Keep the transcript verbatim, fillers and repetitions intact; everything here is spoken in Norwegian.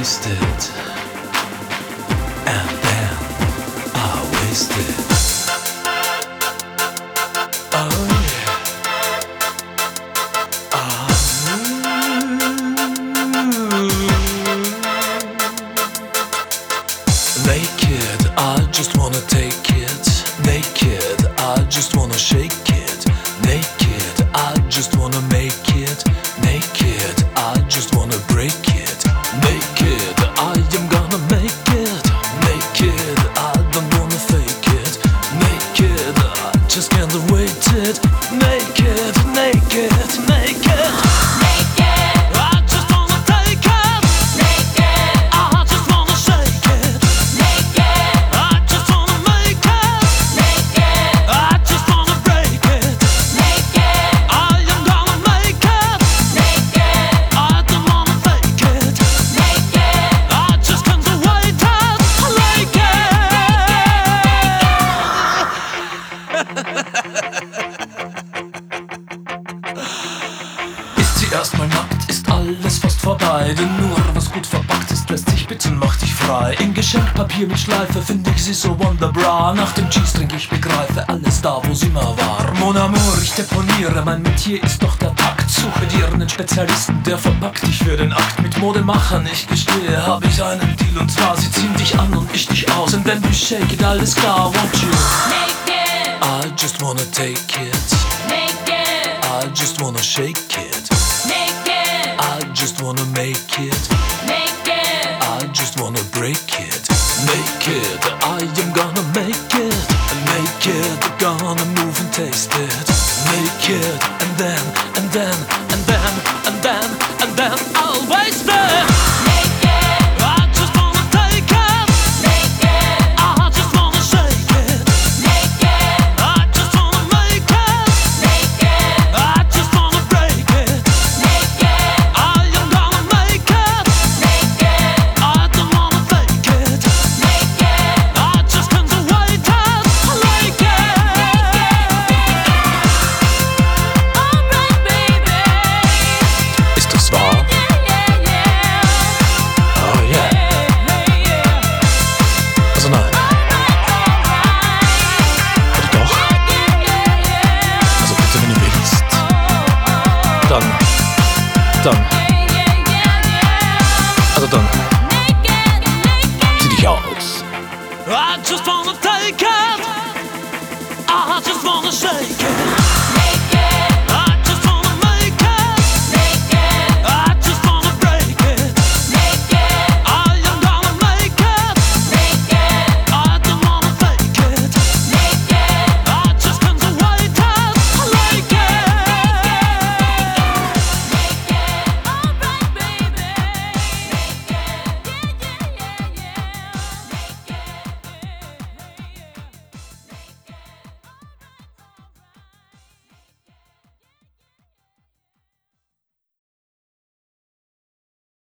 wasted, and then I wasted. Oh yeah. Ah, naked, I just wanna take it. Naked, I just wanna shake it. Naked, I just wanna make it. Naked, I just wanna break it. Naked, I am gonna make it. Naked, I don't wanna fake it. Naked, I just can't wait it. Naked, naked, naked. Ist sie erstmal nackt, ist alles fast vorbei. Denn nur was gut verpackt ist, lässt sich bitten, macht dich frei. In Geschenkpapier mit Schleife finde ich sie so wunderbar. Nach dem Cheese-Drink, ich begreife alles da, wo sie mal war. Mon amour, ich deponiere, mein Metier ist doch der Takt. Suche dir einen Spezialisten, der verpackt dich für den Akt. Mit Modemachern, ich gestehe, hab ich einen Deal. Und zwar, sie ziehen dich an und ich dich aus. And then we shake it, alles klar, won't you? Naked, I just wanna take it. naked, I just wanna shake it. naked, I just wanna make it. naked, I just wanna break it. Naked, I am gonna make it. Naked, gonna move and taste it. Naked, and then, and then, and then, and then, and then I'll waste it. naked, I just wanna take it. naked, I just wanna shake it. naked, I just wanna make it. naked, I just wanna break it. naked, I am gonna make it. naked, I don't wanna fake it. naked. I just can't wait it. Like it. Alright, baby. Ist das wahr? Yeah, yeah, yeah. Oh yeah. Hey, yeah. Also nein. Oder doch? Yeah, yeah, yeah. Also bitte, wenn du willst. Dann, dann